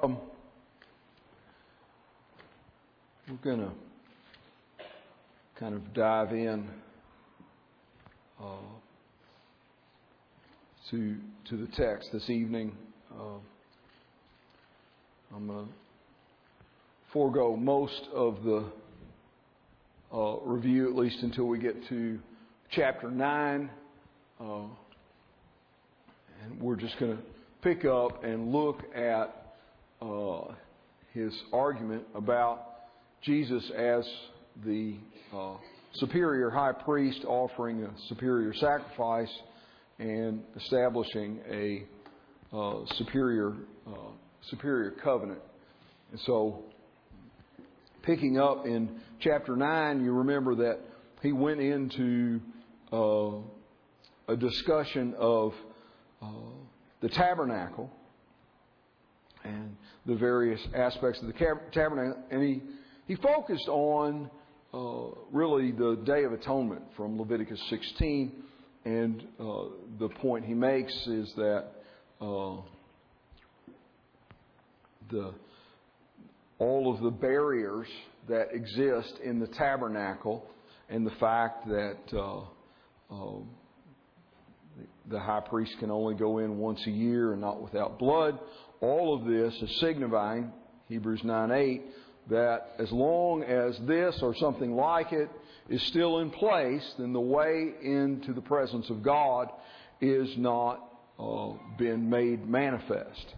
We're going to kind of dive in to the text this evening. I'm going to forego most of the review, at least until we get to chapter 9. And we're just going to pick up and look at his argument about Jesus as the superior high priest offering a superior sacrifice and establishing a superior covenant. And so, picking up in chapter 9, you remember that he went into a discussion of the tabernacle and the various aspects of the tabernacle, and he focused on really the Day of Atonement from Leviticus 16, and the point he makes is that all of the barriers that exist in the tabernacle, and the fact that the high priest can only go in once a year and not without blood, all of this is signifying, Hebrews 9:8, that as long as this or something like it is still in place, then the way into the presence of God is not been made manifest.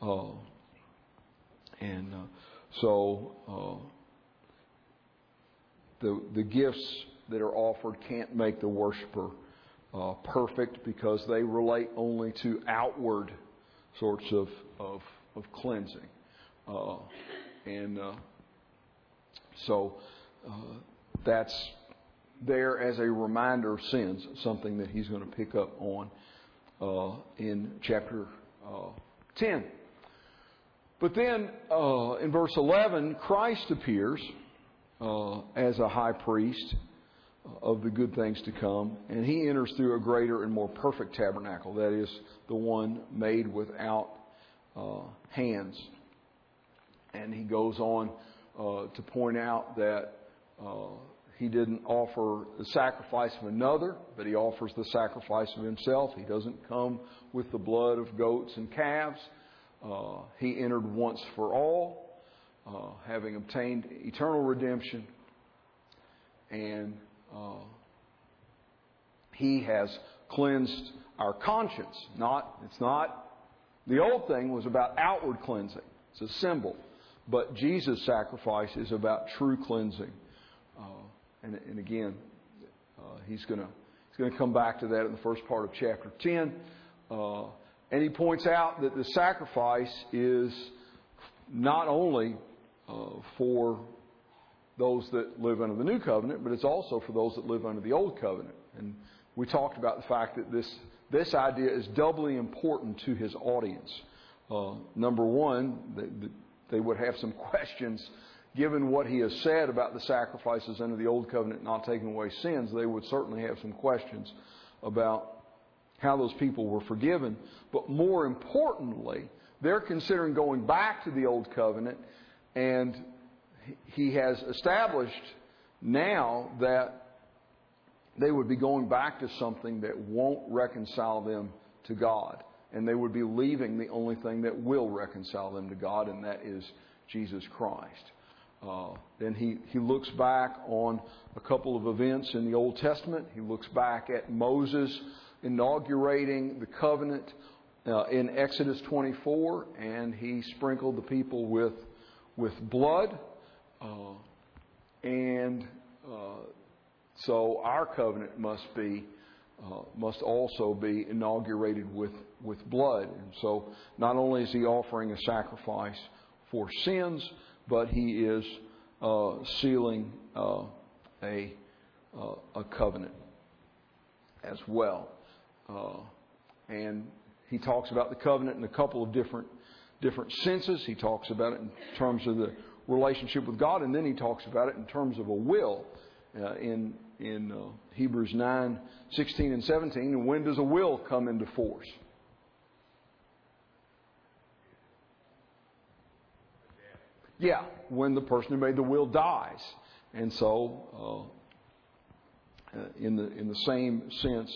So the gifts that are offered can't make the worshiper perfect, because they relate only to outward sorts of cleansing. So that's there as a reminder of sins, something that he's going to pick up on in chapter 10. But then in verse 11, Christ appears as a high priest of the good things to come, and he enters through a greater and more perfect tabernacle, that is, the one made without hands. And he goes on to point out that he didn't offer the sacrifice of another, but he offers the sacrifice of himself. He doesn't come with the blood of goats and calves. He entered once for all, having obtained eternal redemption, and he has cleansed our conscience. It's not. The old thing was about outward cleansing. It's a symbol. But Jesus' sacrifice is about true cleansing. And again, he's going to come back to that in the first part of chapter 10. And he points out that the sacrifice is not only for those that live under the new covenant, but it's also for those that live under the old covenant. And we talked about the fact that this idea is doubly important to his audience. Number one, they would have some questions. Given what he has said about the sacrifices under the old covenant not taking away sins, they would certainly have some questions about how those people were forgiven. But more importantly, they're considering going back to the old covenant, and he has established now that they would be going back to something that won't reconcile them to God. And they would be leaving the only thing that will reconcile them to God, and that is Jesus Christ. Then he looks back on a couple of events in the Old Testament. He looks back at Moses inaugurating the covenant in Exodus 24, and he sprinkled the people with blood. So our covenant must also be inaugurated with blood. And so not only is he offering a sacrifice for sins, but he is sealing a covenant as well. And he talks about the covenant in a couple of different senses. He talks about it in terms of the relationship with God, and then he talks about it in terms of a will in Hebrews 9:16 and 17. And when does a will come into force? Yeah, when the person who made the will dies. And so, in the same sense,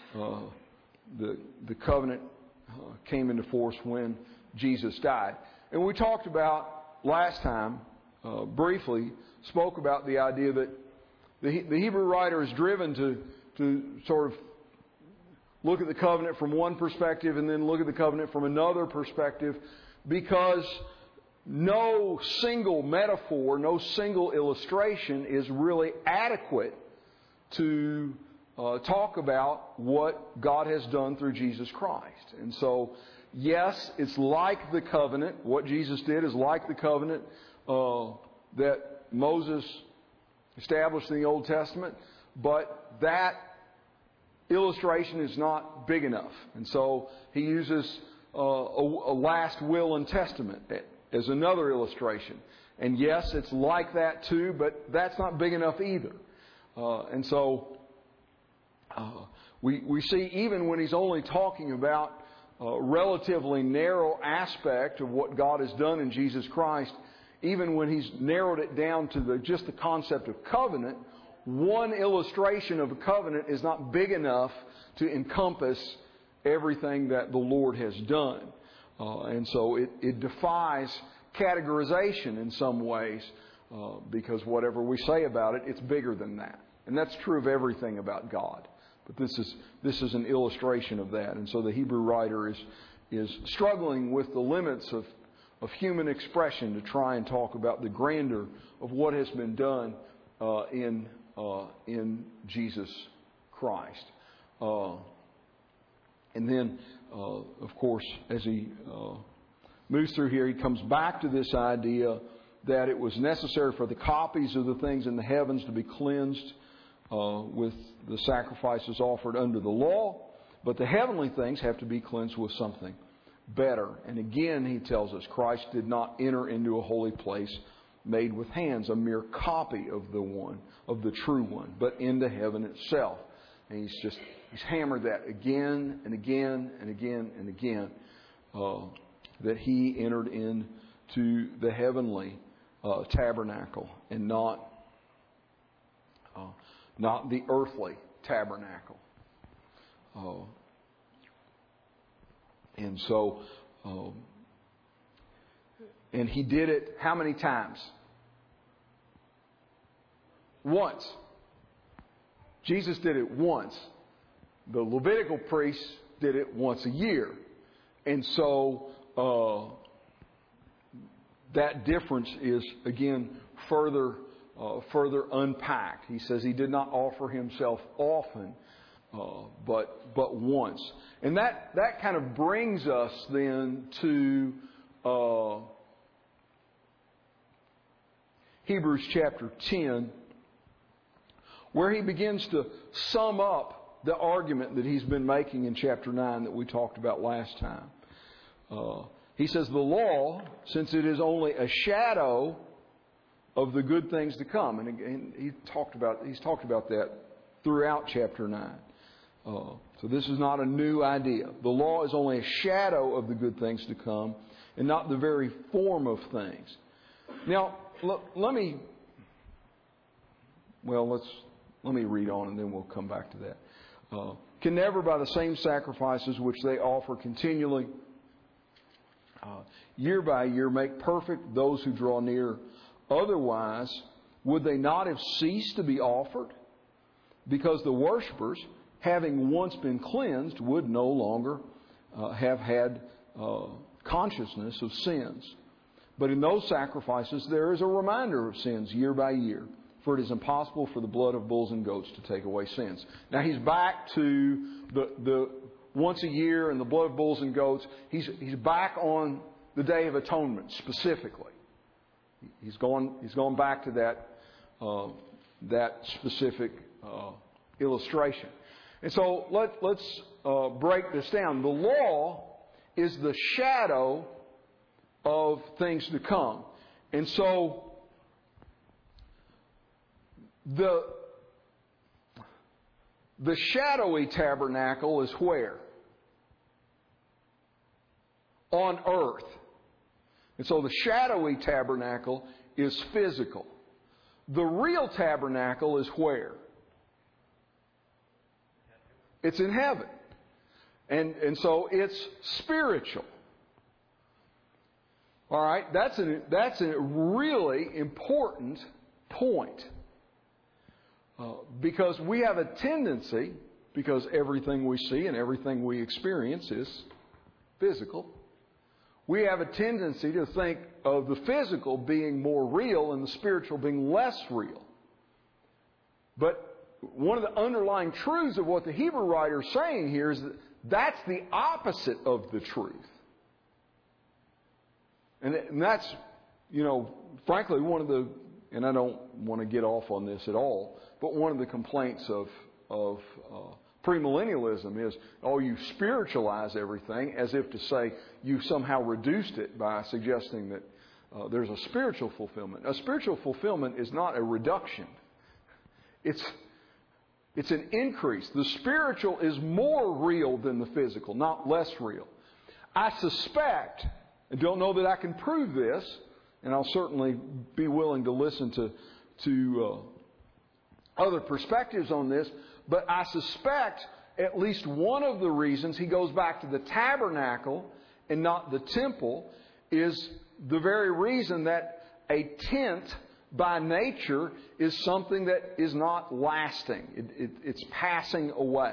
the covenant came into force when Jesus died. And we talked about last time, briefly, spoke about the idea that the Hebrew writer is driven to sort of look at the covenant from one perspective and then look at the covenant from another perspective, because no single metaphor, no single illustration is really adequate to talk about what God has done through Jesus Christ. And so, yes, it's like the covenant. What Jesus did is like the covenant that Moses established in the Old Testament, but that illustration is not big enough. And so he uses a last will and testament as another illustration. And yes, it's like that too, but that's not big enough either. And so we see even when he's only talking about a relatively narrow aspect of what God has done in Jesus Christ, even when he's narrowed it down to just the concept of covenant, one illustration of a covenant is not big enough to encompass everything that the Lord has done. And so it defies categorization in some ways, because whatever we say about it, it's bigger than that. And that's true of everything about God. But this is an illustration of that. And so the Hebrew writer is struggling with the limits of human expression to try and talk about the grandeur of what has been done in Jesus Christ. And then, of course, as he moves through here, he comes back to this idea that it was necessary for the copies of the things in the heavens to be cleansed with the sacrifices offered under the law, but the heavenly things have to be cleansed with something better. And again, he tells us Christ did not enter into a holy place made with hands, a mere copy of the true one, but into heaven itself. And he's hammered that again and again and again and again, that he entered into the heavenly tabernacle and not the earthly tabernacle. And so, and he did it how many times? Once. Jesus did it once. The Levitical priests did it once a year. And so that difference is, again, further unpacked. He says he did not offer himself often, but once. And that kind of brings us then to Hebrews chapter 10, where he begins to sum up the argument that he's been making in chapter 9 that we talked about last time. He says the law, since it is only a shadow of the good things to come, and again, he's talked about that throughout chapter 9. So this is not a new idea. The law is only a shadow of the good things to come, and not the very form of things. Now, let me read on, and then we'll come back to that. Can never, by the same sacrifices which they offer continually, year by year, make perfect those who draw near. Otherwise, would they not have ceased to be offered? Because the worshippers, having once been cleansed, would no longer have had consciousness of sins. But in those sacrifices, there is a reminder of sins year by year. For it is impossible for the blood of bulls and goats to take away sins. Now he's back to the once a year and the blood of bulls and goats. He's back on the Day of Atonement specifically. He's gone back to that specific illustration. And so let's break this down. The law is the shadow of things to come. And so the shadowy tabernacle is where? On earth. And so the shadowy tabernacle is physical. The real tabernacle is where? It's in heaven. And so it's spiritual. All right? That's a really important point. Because we have a tendency, because everything we see and everything we experience is physical, we have a tendency to think of the physical being more real and the spiritual being less real. But one of the underlying truths of what the Hebrew writer is saying here is that that's the opposite of the truth. And that's, frankly, one of the, and I don't want to get off on this at all, but one of the complaints of premillennialism is, you spiritualize everything, as if to say you somehow reduced it by suggesting that there's a spiritual fulfillment. A spiritual fulfillment is not a reduction. It's an increase. The spiritual is more real than the physical, not less real. I suspect, and don't know that I can prove this, and I'll certainly be willing to listen to other perspectives on this, but I suspect at least one of the reasons he goes back to the tabernacle and not the temple is the very reason that a tent by nature is something that is not lasting. It's passing away.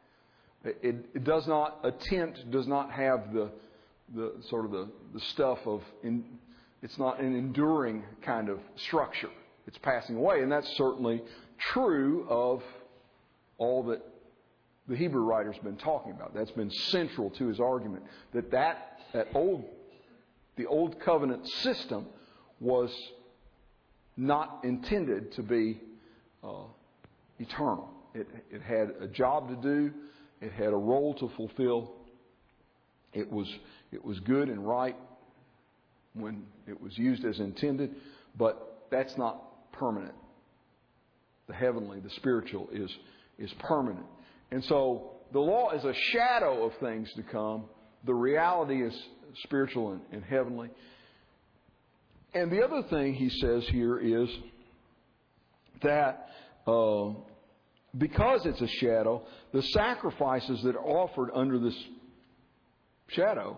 It does not, a tent does not have the sort of the stuff of, it's not an enduring kind of structure. It's passing away. And that's certainly true of all that the Hebrew writer's been talking about. That's been central to his argument. The old covenant system was not intended to be eternal. It had a job to do. It had a role to fulfill. It was good and right when it was used as intended, but that's not permanent. The heavenly, the spiritual is permanent. And so the law is a shadow of things to come. The reality is spiritual and heavenly. And the other thing he says here is that because it's a shadow, the sacrifices that are offered under this shadow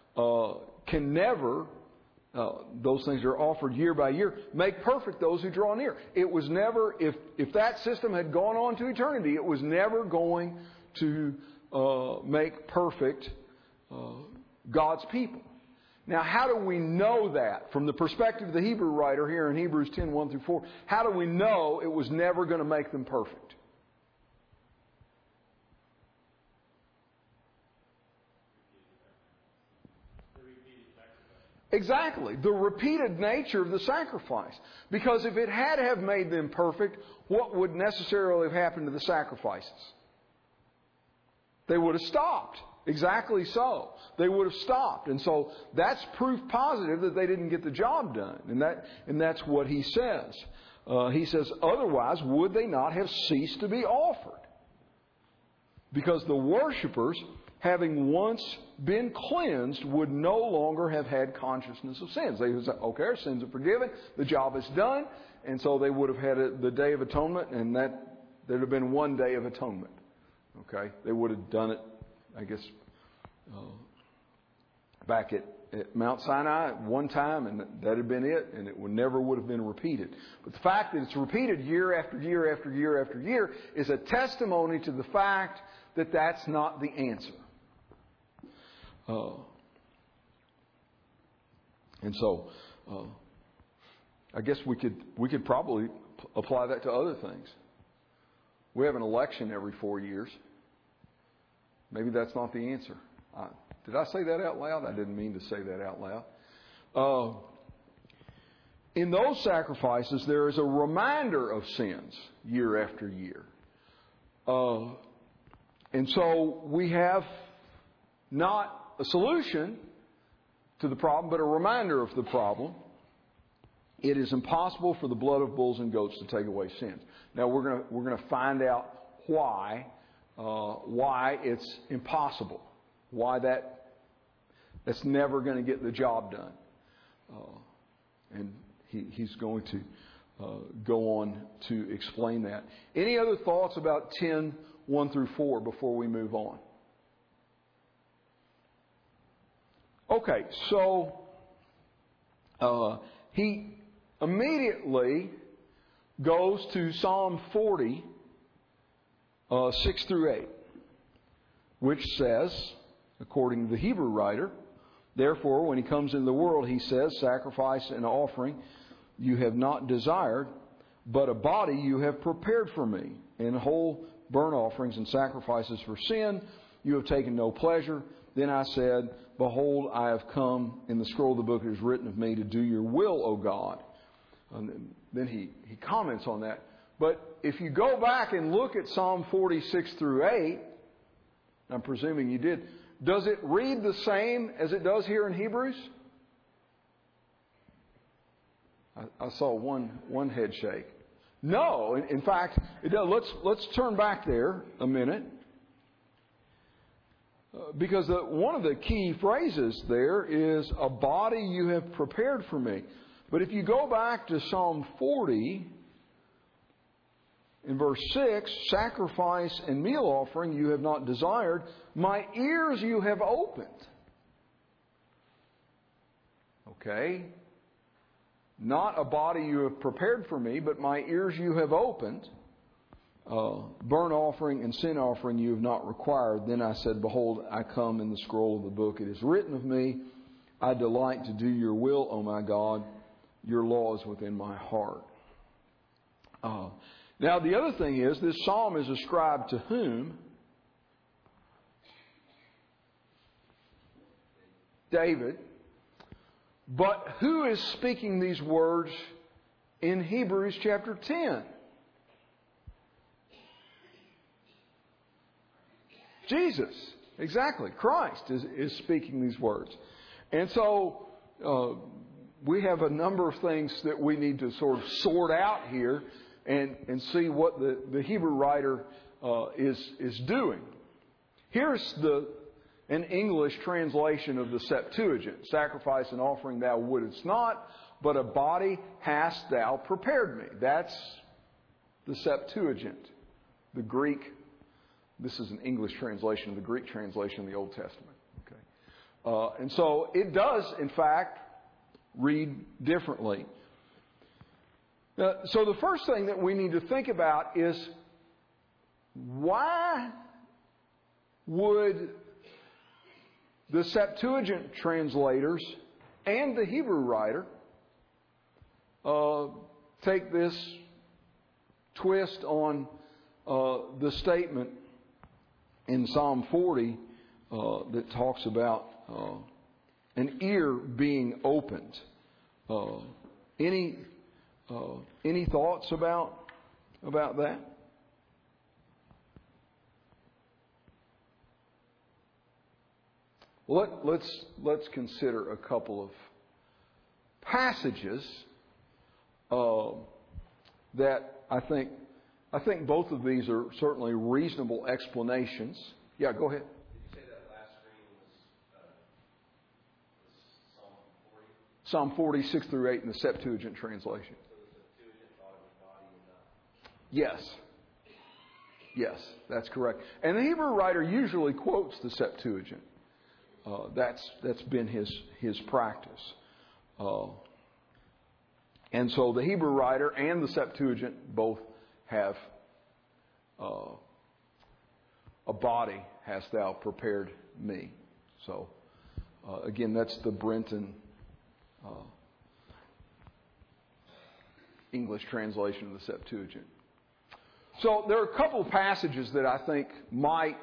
can never, those things that are offered year by year, make perfect those who draw near. It was never, if that system had gone on to eternity, it was never going to make perfect God's people. Now, how do we know that? From the perspective of the Hebrew writer here in Hebrews 10, 1 through 4, how do we know it was never going to make them perfect? Exactly. The repeated nature of the sacrifice. Because if it had have made them perfect, what would necessarily have happened to the sacrifices? They would have stopped. Exactly so. They would have stopped. And so that's proof positive that they didn't get the job done. And that's what he says. He says, otherwise, would they not have ceased to be offered? Because the worshipers, having once been cleansed, would no longer have had consciousness of sins. They would say, okay, our sins are forgiven, the job is done, and so they would have had the Day of Atonement, and there'd have been one day of atonement. Okay? They would have done it, I guess, back at Mount Sinai at one time, and that had been it, and it never would have been repeated. But the fact that it's repeated year after year after year after year is a testimony to the fact that that's not the answer. And so, I guess we could probably apply that to other things. We have an election every 4 years. Maybe that's not the answer. Did I say that out loud? I didn't mean to say that out loud. In those sacrifices, there is a reminder of sins year after year. And so we have not a solution to the problem, but a reminder of the problem. It is impossible for the blood of bulls and goats to take away sins. Now we're going to find out why it's impossible, why that's never going to get the job done. And he's going to go on to explain that. Any other thoughts about 10, 1 through 4 before we move on? Okay, so he immediately goes to Psalm 40, 6 through 8, which says, according to the Hebrew writer, therefore, when he comes into the world, he says, sacrifice and offering you have not desired, but a body you have prepared for me. In whole burnt offerings and sacrifices for sin you have taken no pleasure. Then I said, behold, I have come. In the scroll of the book it is written of me to do your will, O God. And then he comments on that. But if you go back and look at Psalm 46 through 8, I'm presuming you did, does it read the same as it does here in Hebrews? I saw one head shake. No, in fact, it does. Let's turn back there a minute. Because one of the key phrases there is, a body you have prepared for me. But if you go back to Psalm 40, in verse 6, sacrifice and meal offering you have not desired, my ears you have opened. Okay? Not a body you have prepared for me, but my ears you have opened. Burnt offering and sin offering you have not required. Then I said, behold, I come. In the scroll of the book it is written of me, I delight to do your will, O my God. Your law is within my heart. Now the other thing is, this psalm is ascribed to whom? David. But who is speaking these words in Hebrews chapter 10? Jesus. Exactly. Christ is speaking these words. And so we have a number of things that we need to sort of sort out here and see what the Hebrew writer is doing. Here's an English translation of the Septuagint. Sacrifice and offering thou wouldest not, but a body hast thou prepared me. That's the Septuagint. The Greek, this is an English translation of the Greek translation of the Old Testament. Okay, and so it does, in fact, read differently. So the first thing that we need to think about is, why would the Septuagint translators and the Hebrew writer take this twist on the statement in Psalm 40 that talks about an ear being opened? Any thoughts about that? Well, let's consider a couple of passages that I think both of these are certainly reasonable explanations. Yeah, go ahead. Did you say that last screen was Psalm Psalm 40? 46 through 8 in the Septuagint translation. So the Septuagint thought of the body and not. Yes, that's correct. And the Hebrew writer usually quotes the Septuagint. That's been his practice. And so the Hebrew writer and the Septuagint both have a body hast thou prepared me. So again, that's the Brenton English translation of the Septuagint. So there are a couple of passages that I think might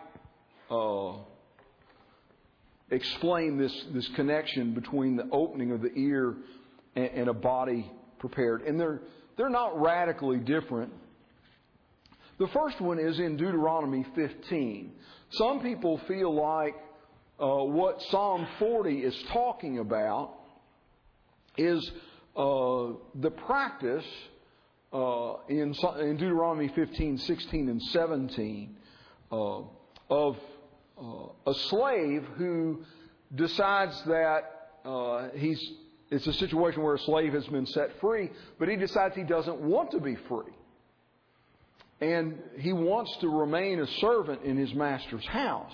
explain this connection between the opening of the ear and a body prepared. And they're not radically different. The first one is in Deuteronomy 15. Some people feel like what Psalm 40 is talking about is the practice in Deuteronomy 15, 16, and 17 of a slave who decides that It's a situation where a slave has been set free, but he decides he doesn't want to be free. And he wants to remain a servant in his master's house.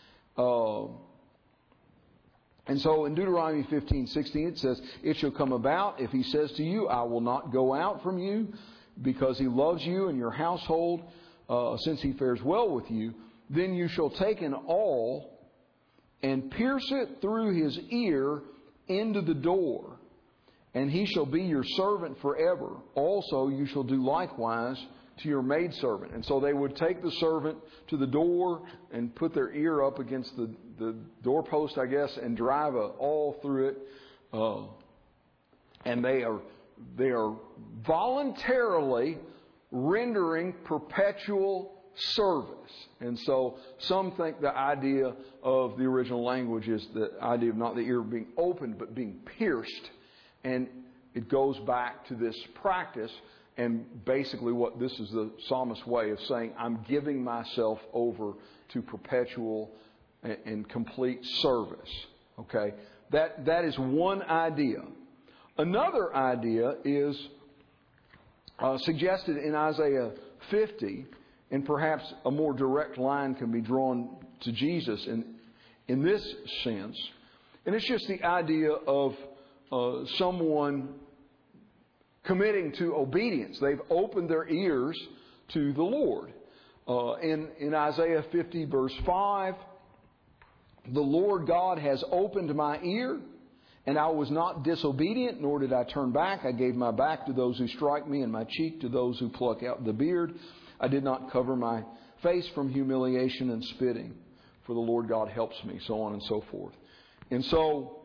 And so in Deuteronomy 15:16 it says, "It shall come about, if he says to you, I will not go out from you, because he loves you and your household, since he fares well with you, then you shall take an awl and pierce it through his ear into the door, and he shall be your servant forever. Also you shall do likewise to your maidservant." And so they would take the servant to the door and put their ear up against the doorpost, I guess, and drive an awl through it. And they are voluntarily rendering perpetual service. And so some think the idea of the original language is the idea of not the ear being opened, but being pierced. And it goes back to this practice. And basically what this is the psalmist's way of saying, I'm giving myself over to perpetual and complete service. Okay? That is one idea. Another idea is suggested in Isaiah 50, and perhaps a more direct line can be drawn to Jesus in this sense. And it's just the idea of someone committing to obedience. They've opened their ears to the Lord. In Isaiah 50 verse 5, "The Lord God has opened my ear, and I was not disobedient, nor did I turn back. I gave my back to those who strike me, and my cheek to those who pluck out the beard. I did not cover my face from humiliation and spitting, for the Lord God helps me," so on and so forth. And so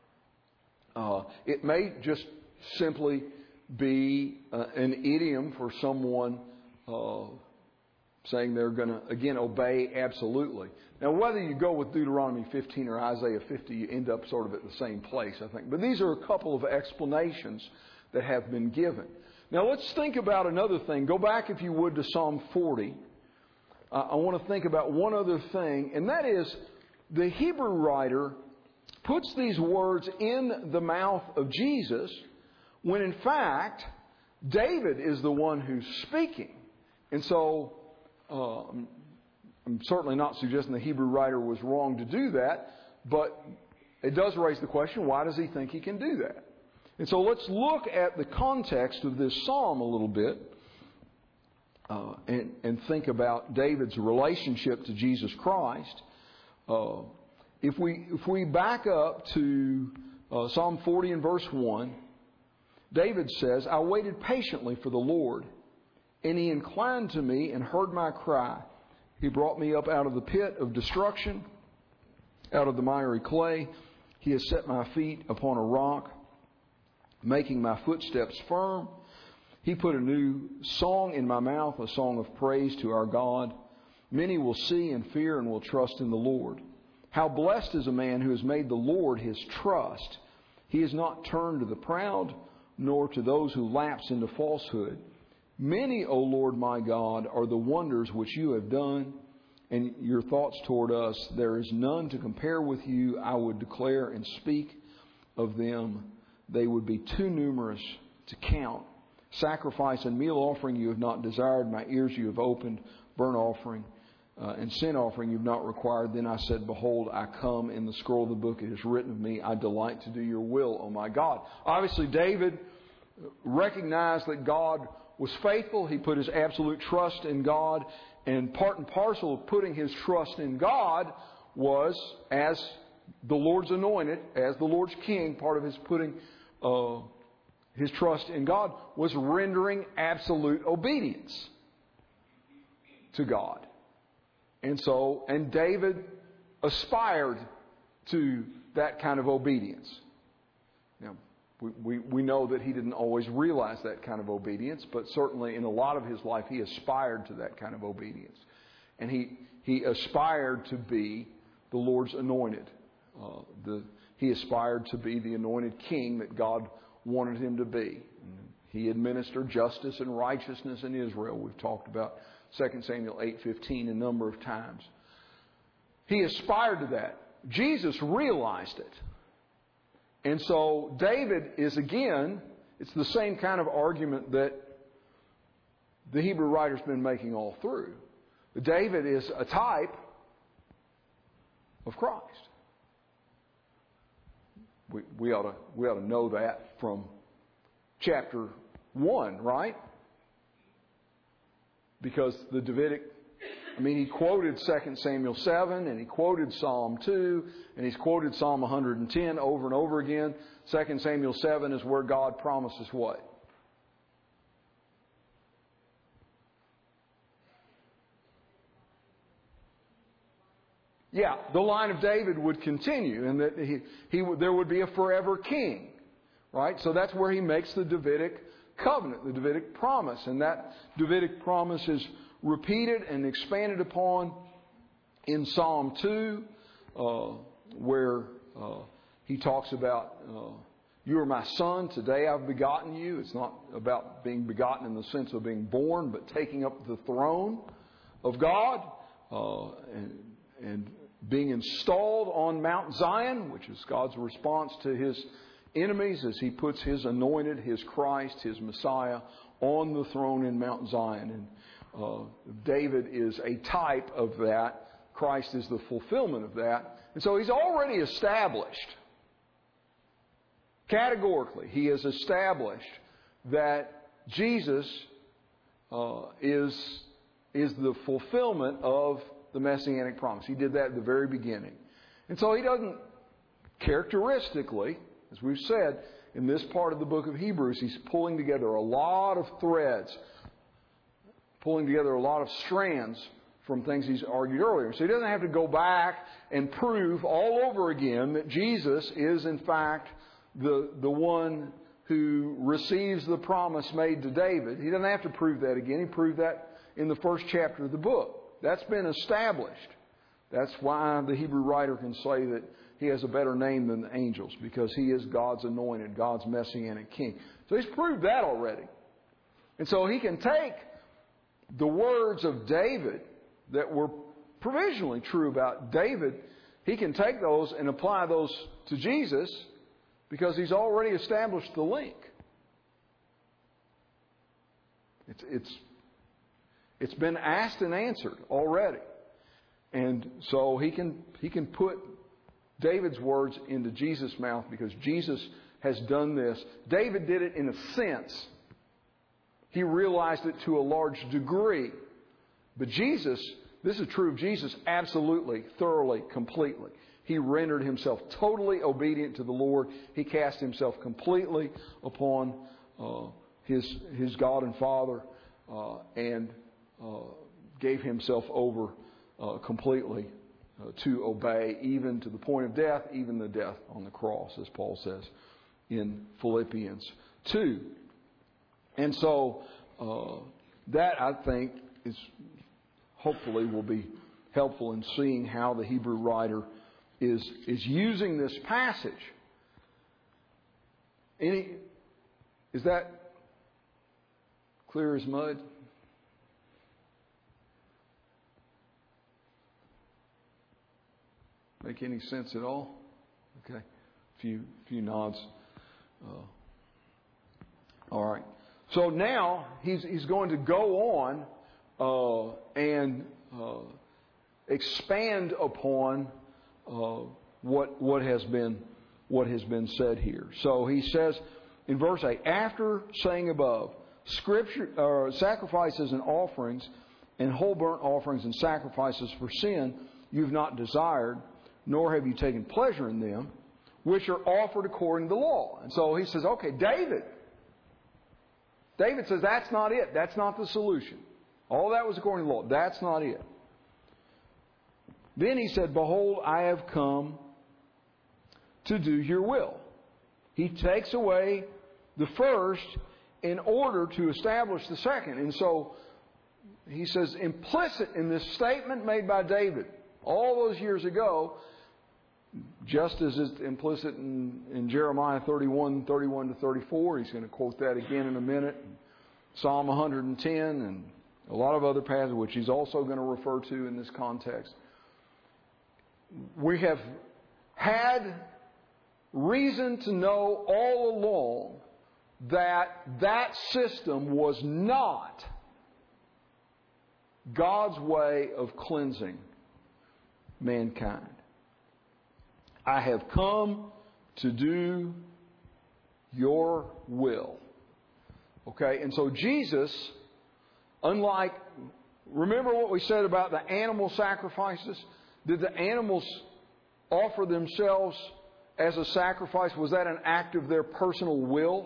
it may just simply be an idiom for someone saying they're going to, again, obey absolutely. Now, whether you go with Deuteronomy 15 or Isaiah 50, you end up sort of at the same place, I think. But these are a couple of explanations that have been given. Now, let's think about another thing. Go back, if you would, to Psalm 40. I want to think about one other thing, and that is the Hebrew writer puts these words in the mouth of Jesus when, in fact, David is the one who's speaking. And so I'm certainly not suggesting the Hebrew writer was wrong to do that, but it does raise the question, why does he think he can do that? And so let's look at the context of this psalm a little bit and think about David's relationship to Jesus Christ. If we back up to Psalm 40 and verse 1, David says, "I waited patiently for the Lord, and He inclined to me and heard my cry. He brought me up out of the pit of destruction, out of the miry clay. He has set my feet upon a rock, making my footsteps firm. He put a new song in my mouth, a song of praise to our God. Many will see and fear and will trust in the Lord. How blessed is a man who has made the Lord his trust. He has not turned to the proud, nor to those who lapse into falsehood. Many, O Lord my God, are the wonders which you have done, and your thoughts toward us. There is none to compare with you. I would declare and speak of them. They would be too numerous to count. Sacrifice and meal offering you have not desired. My ears you have opened. Burnt offering and sin offering you have not required. Then I said, behold, I come. In the scroll of the book it is written of me, I delight to do your will, O my God." Obviously, David recognized that God was faithful. He put his absolute trust in God. And part and parcel of putting his trust in God was, as the Lord's anointed, as the Lord's king, part of his putting his trust in God was rendering absolute obedience to God. And David aspired to that kind of obedience. Now, we know that he didn't always realize that kind of obedience, but certainly in a lot of his life he aspired to that kind of obedience. And he aspired to be the Lord's anointed. He aspired to be the anointed king that God wanted him to be. He administered justice and righteousness in Israel. We've talked about 2 Samuel 8:15 a number of times. He aspired to that. Jesus realized it. And so David is, again, it's the same kind of argument that the Hebrew writer's been making all through. David is a type of Christ. We ought to know that from chapter 1, right? Because the Davidic, he quoted 2 Samuel 7, and he quoted Psalm 2, and he's quoted Psalm 110 over and over again. 2 Samuel 7 is where God promises what? Yeah, the line of David would continue, and that there would be a forever king, right? So that's where he makes the Davidic covenant, the Davidic promise, and that Davidic promise is repeated and expanded upon in Psalm 2, where he talks about, you are my son, today I've begotten you. It's not about being begotten in the sense of being born, but taking up the throne of God, and being installed on Mount Zion, which is God's response to His enemies as He puts His anointed, His Christ, His Messiah on the throne in Mount Zion. And David is a type of that. Christ is the fulfillment of that. And so He's already established, categorically, He has established that Jesus is the fulfillment of the Messianic promise. He did that at the very beginning. And so He doesn't, characteristically, as we've said, in this part of the book of Hebrews, He's pulling together a lot of threads, pulling together a lot of strands from things He's argued earlier. So He doesn't have to go back and prove all over again that Jesus is in fact the one who receives the promise made to David. He doesn't have to prove that again. He proved that in the first chapter of the book. That's been established. That's why the Hebrew writer can say that He has a better name than the angels, because He is God's anointed, God's Messianic King. So He's proved that already. And so He can take the words of David that were provisionally true about David, He can take those and apply those to Jesus because He's already established the link. It's been asked and answered already. And so he can put David's words into Jesus' mouth because Jesus has done this. David did it in a sense. He realized it to a large degree. But Jesus, this is true of Jesus, absolutely, thoroughly, completely. He rendered Himself totally obedient to the Lord. He cast Himself completely upon His God and Father and gave Himself over completely to obey, even to the point of death, even the death on the cross, as Paul says in Philippians 2. And so that, I think, is hopefully will be helpful in seeing how the Hebrew writer is using this passage. Is that clear as mud? Make any sense at all? Okay. Few nods. All right. So now he's going to go on and expand upon what has been said here. So he says in verse 8, after saying above, Scripture sacrifices and offerings and whole burnt offerings and sacrifices for sin you've not desired, nor have you taken pleasure in them, which are offered according to the law. And so he says, okay, David says that's not it. That's not the solution. All that was according to the law. That's not it. Then he said, behold, I have come to do your will. He takes away the first in order to establish the second. And so he says, implicit in this statement made by David all those years ago, just as is implicit in Jeremiah 31 to 34. He's going to quote that again in a minute. Psalm 110 and a lot of other passages, which he's also going to refer to in this context. We have had reason to know all along that that system was not God's way of cleansing mankind. I have come to do your will. Okay, and so Jesus, unlike, remember what we said about the animal sacrifices? Did the animals offer themselves as a sacrifice? Was that an act of their personal will?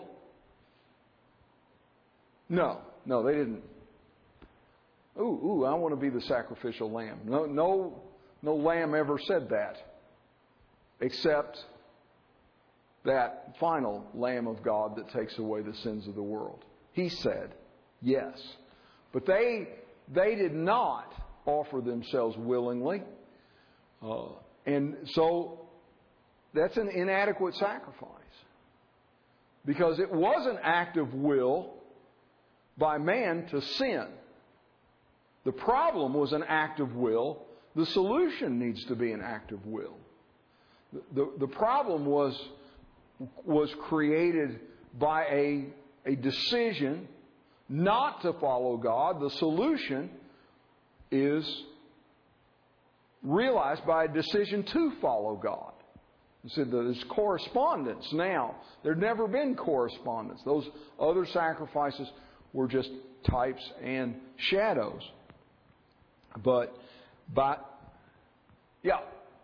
No, they didn't. Ooh, I want to be the sacrificial lamb. No lamb ever said that, except that final Lamb of God that takes away the sins of the world. He said yes. But they did not offer themselves willingly. And so that's an inadequate sacrifice. Because it was an act of will by man to sin. The problem was an act of will. The solution needs to be an act of will. The problem was created by a decision not to follow God. The solution is realized by a decision to follow God. You said there's correspondence now. There'd never been correspondence. Those other sacrifices were just types and shadows. But yeah.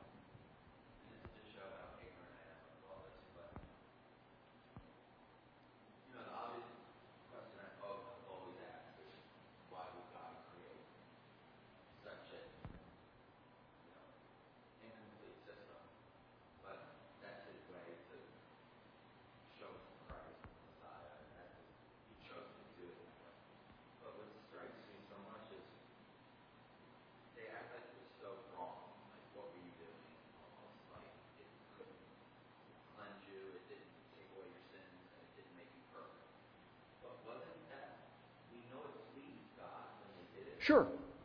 Sure.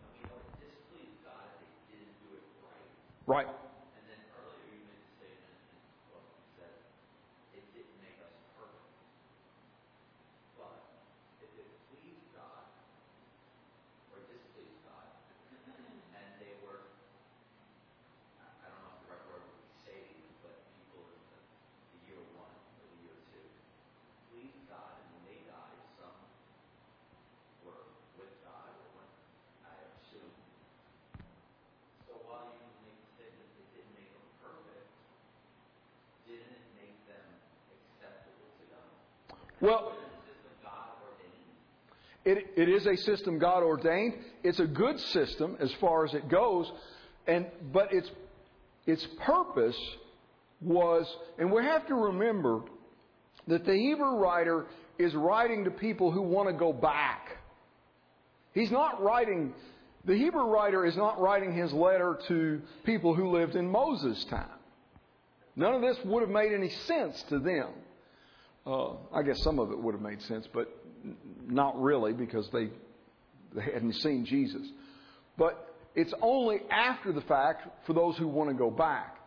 Right. And then earlier you made the statement in what you said, it didn't make us perfect. But if it pleased God or displeased God, and they were, I don't know if the right word would be saved, but people in the year 1 or the year 2 pleased God, and when they died, some were with God or went, I assume. So while you can make the statement it didn't make them perfect, didn't it make them acceptable to God? Well, Wasn't the system God ordained? it is a system God ordained. It's a good system as far as it goes, but its purpose was, and we have to remember that the Hebrew writer is writing to people who want to go back. He's not writing. The Hebrew writer is not writing his letter to people who lived in Moses' time. None of this would have made any sense to them. I guess some of it would have made sense, but not really, because they hadn't seen Jesus. But it's only after the fact for those who want to go back.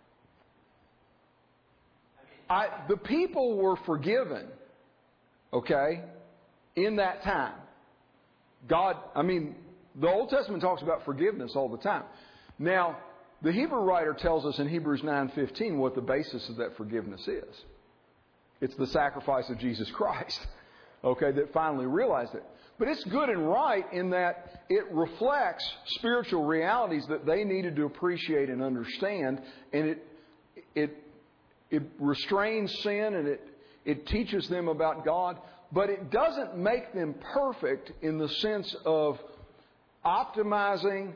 The people were forgiven, okay, in that time. The Old Testament talks about forgiveness all the time. Now, the Hebrew writer tells us in Hebrews 9:15 what the basis of that forgiveness is. It's the sacrifice of Jesus Christ, okay, that finally realized it. But it's good and right in that it reflects spiritual realities that they needed to appreciate and understand, and it restrains sin, and it teaches them about God, but it doesn't make them perfect in the sense of optimizing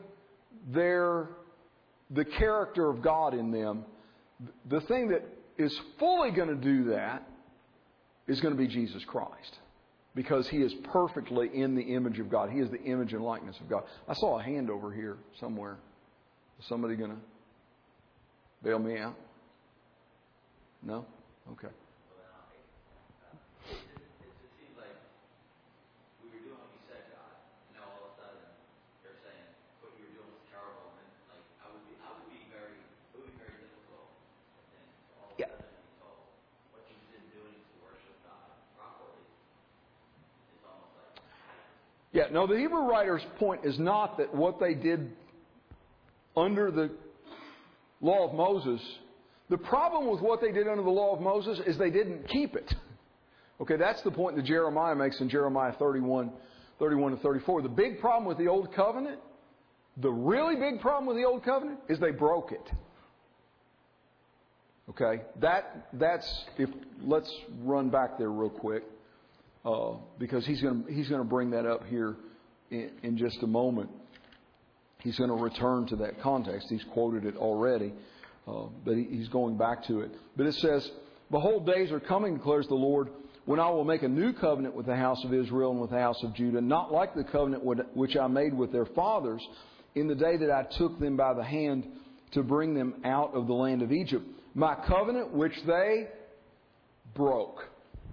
the character of God in them. The thing that is fully going to do that is going to be Jesus Christ, because He is perfectly in the image of God. He is the image and likeness of God. I saw a hand over here somewhere. Is somebody going to bail me out? No? Okay. Yeah, no, the Hebrew writer's point is not that what they did under the law of Moses, the problem with what they did under the law of Moses is they didn't keep it. Okay, that's the point that Jeremiah makes in Jeremiah 31 to 34. The big problem with the Old Covenant, the really big problem with the Old Covenant, is they broke it. Okay, let's run back there real quick, because he's going to bring that up here in just a moment. He's going to return to that context. He's quoted it already, but he's going back to it. But it says, "Behold, days are coming, declares the Lord, when I will make a new covenant with the house of Israel and with the house of Judah, not like the covenant which I made with their fathers in the day that I took them by the hand to bring them out of the land of Egypt. My covenant which they broke."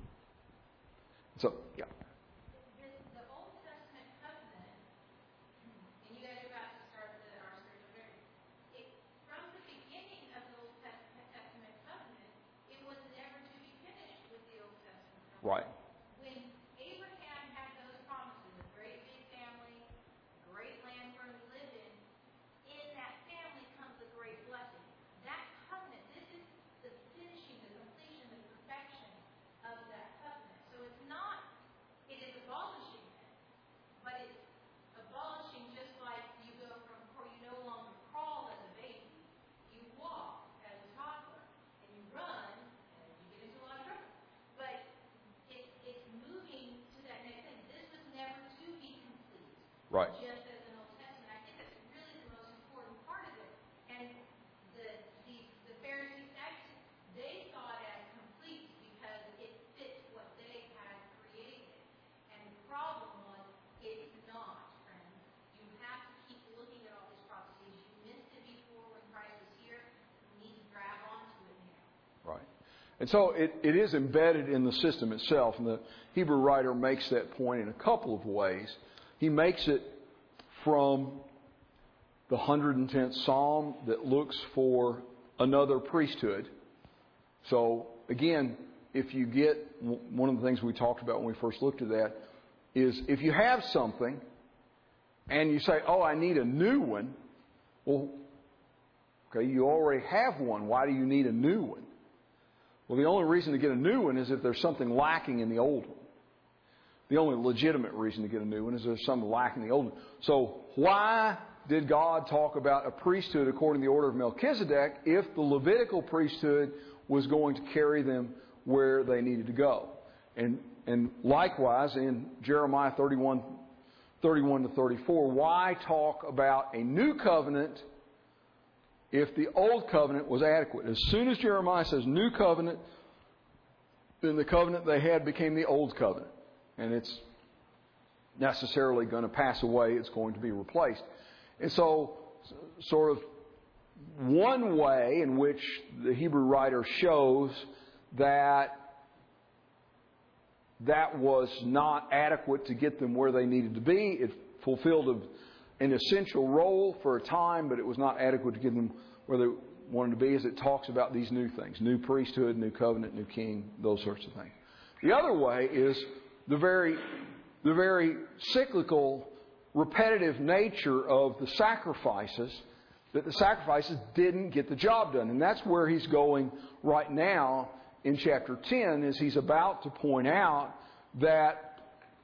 So, yeah. The Old Testament covenant, and you guys are about to start our spiritual journey. From the beginning of the Old Testament covenant, it was never to be finished with the Old Testament covenant. Right. When Abraham had those promises, a great big family, great land for him to live in that family comes a great blessing. That covenant, this is the finishing, the completion, the perfection of that covenant. So it's not, it is abolishing it, but it's abolishing just like you go from, or you no longer crawl as a baby, you walk as a toddler, and you run, and you get into a lot of trouble. But it's moving to that next thing. This was never to be complete. Right. Just as an Old Testament. I think that's really the most important part of it. And the Pharisees, actually, they saw it as complete because it fit what they had created. And the problem was, it's not, friends. You have to keep looking at all these prophecies. You missed it before when Christ was here. You need to grab onto it now. Right. And so it is embedded in the system itself. And the Hebrew writer makes that point in a couple of ways. He makes it from the 110th Psalm that looks for another priesthood. So, again, if you get, one of the things we talked about when we first looked at that is if you have something and you say, oh, I need a new one. Well, okay, you already have one. Why do you need a new one? Well, the only reason to get a new one is if there's something lacking in the old one. The only legitimate reason to get a new one is there's something lacking in the old one. So why did God talk about a priesthood according to the order of Melchizedek if the Levitical priesthood was going to carry them where they needed to go? And likewise in Jeremiah 31 to 34, why talk about a new covenant if the old covenant was adequate? As soon as Jeremiah says new covenant, then the covenant they had became the old covenant. And it's necessarily going to pass away. It's going to be replaced. And so, sort of one way in which the Hebrew writer shows that was not adequate to get them where they needed to be. It fulfilled an essential role for a time, but it was not adequate to get them where they wanted to be, as it talks about these new things. New priesthood, new covenant, new king, those sorts of things. The other way is the very cyclical, repetitive nature of the sacrifices, that the sacrifices didn't get the job done. And that's where he's going right now in chapter 10, is he's about to point out that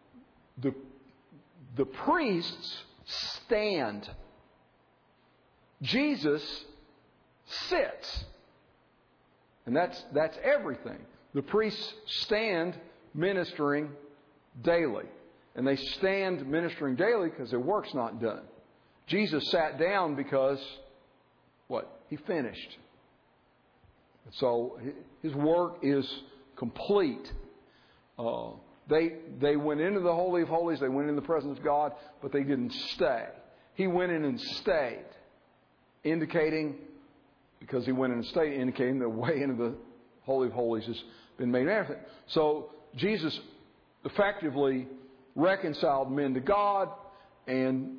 the priests stand. Jesus sits. And that's everything. The priests stand ministering daily. And they stand ministering daily because their work's not done. Jesus sat down because, what? He finished. So his work is complete. They went into the Holy of Holies, they went in the presence of God, but they didn't stay. He went in and stayed, indicating, because he went in and stayed, indicating the way into the Holy of Holies has been made manifest. So Jesus effectively reconciled men to God and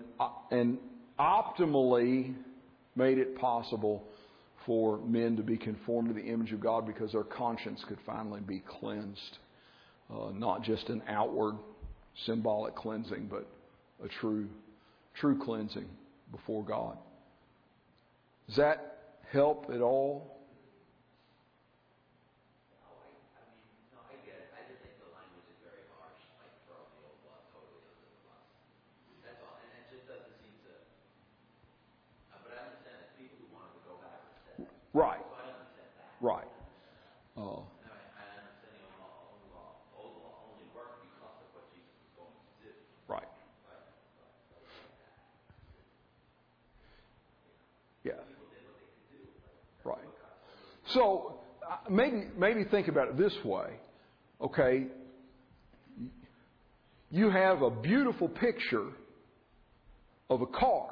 optimally made it possible for men to be conformed to the image of God because their conscience could finally be cleansed. Not just an outward symbolic cleansing, but a true cleansing before God. Does that help at all? I get it. I just think the language is very harsh, like throwing the old blood totally under the bus. That's all. And it just doesn't seem to. But I understand that people who wanted to go back and said that. Right. So I understand that. Right. I understand the old law only worked because of what Jesus was going to do. Right. Yeah. People did what they could do. Right. So maybe think about it this way. Okay. You have a beautiful picture of a car.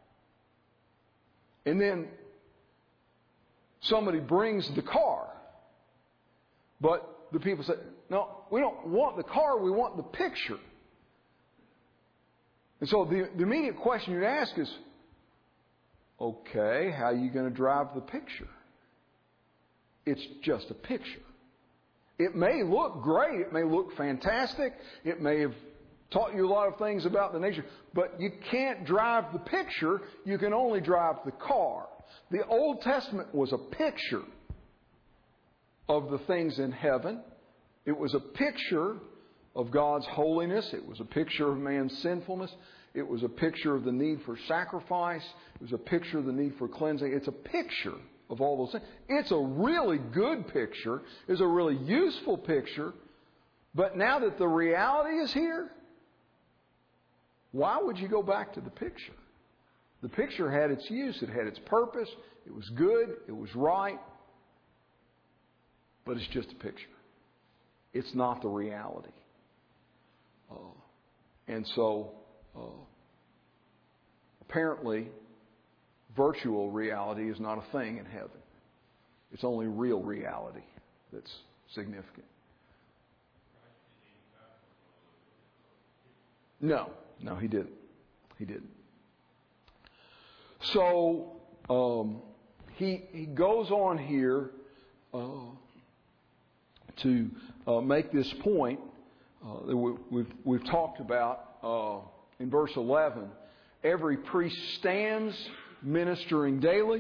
And then somebody brings the car. But the people say, no, we don't want the car, we want the picture. And so the immediate question you'd ask is, okay, how are you going to drive the picture? It's just a picture. It may look great. It may look fantastic. It may have taught you a lot of things about the nature. But you can't drive the picture. You can only drive the car. The Old Testament was a picture of the things in heaven. It was a picture of God's holiness. It was a picture of man's sinfulness. It was a picture of the need for sacrifice. It was a picture of the need for cleansing. It's a picture of all those things. It's a really good picture. It's a really useful picture. But now that the reality is here, why would you go back to the picture? The picture had its use. It had its purpose. It was good. It was right. But it's just a picture. It's not the reality. And so, apparently, virtual reality is not a thing in heaven. It's only real reality that's significant. No, he didn't. He didn't. So, he goes on here to make this point that we've talked about in verse 11. Every priest stands ministering daily,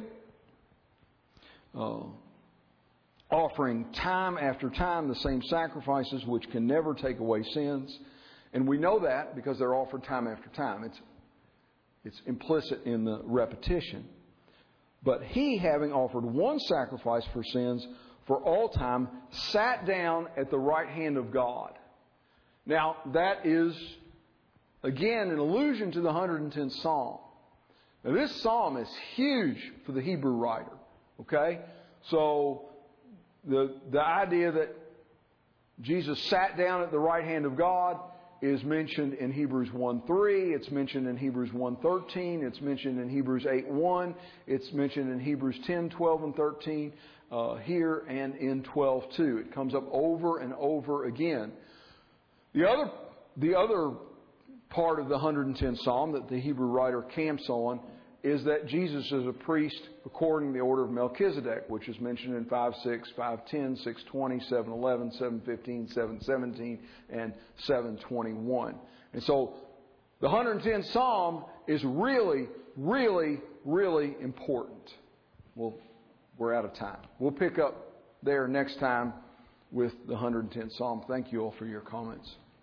offering time after time the same sacrifices which can never take away sins. And we know that because they're offered time after time. It's implicit in the repetition. But he, having offered one sacrifice for sins for all time, sat down at the right hand of God. Now, that is, again, an allusion to the 110th Psalm. Now, this psalm is huge for the Hebrew writer. Okay? So, the idea that Jesus sat down at the right hand of God is mentioned in Hebrews 1:3. It's mentioned in Hebrews 1:13. It's mentioned in Hebrews 8:1. It's mentioned in Hebrews 10:12 and 13 here and in 12:2. It comes up over and over again. The other part of the 110th Psalm that the Hebrew writer camps on is that Jesus is a priest according to the order of Melchizedek, which is mentioned in 5:6, 5:10, 6:20, 7:11, 7:15, 7:17, and 7:21. And so the 110th Psalm is really, really, really important. Well, we're out of time. We'll pick up there next time with the 110th Psalm. Thank you all for your comments.